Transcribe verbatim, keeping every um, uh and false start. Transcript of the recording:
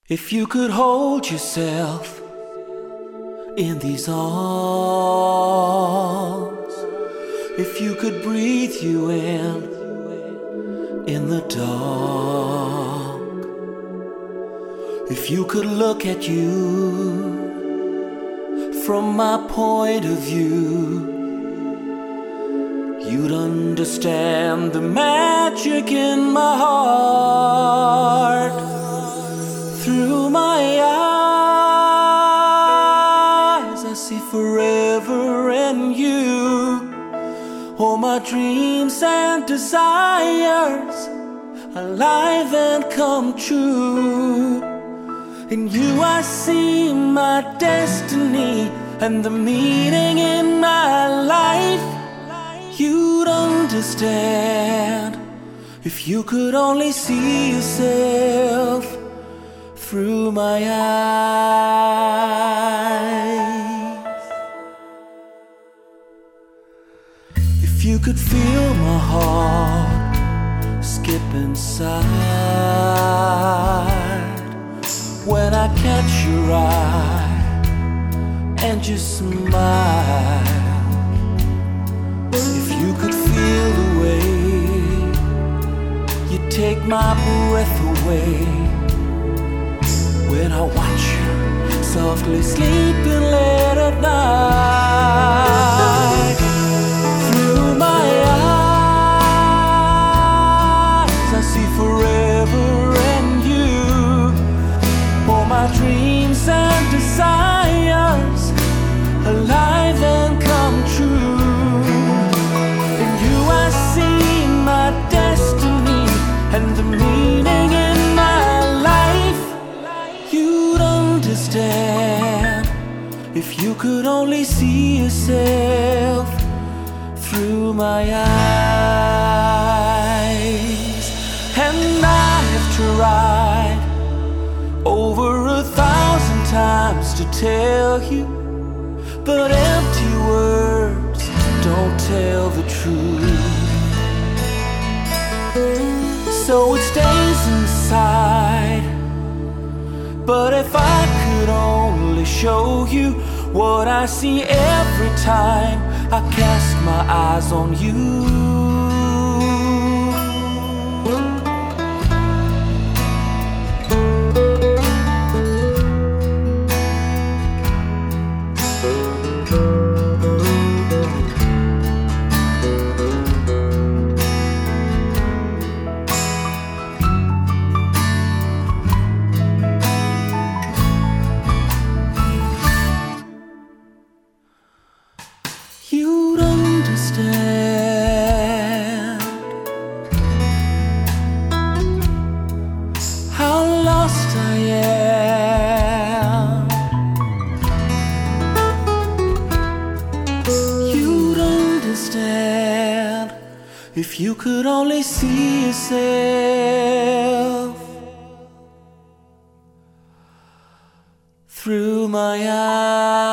If you could hold yourself in these arms, if you could breathe you in, in the dark, if you could look at you from my point of view, you'd understand the magic in my heart. Through my eyes I see forever and you, all my dreams and desires alive and come true. In you I see my destiny and the meaning in my life. You'd understand if you could only see yourself through my eyes. If you could feel my heart skip inside when I catch your eye and you smile. If you could feel the way you take my breath away when I watch you softly sleeping late at night. Through my eyes I see forever and you, all my dreams and desires alive and come true. In you I see my destiny and the meaning in my life. You'd understand if you could only see yourself through my eyes. And I have tried over a thousand times to tell you, but empty words don't tell the truth. So it stays inside. But if I could only show you what I see every time I cast my eyes on you. You'd understand how lost I am. You'd understand if you could only see yourself through my eyes.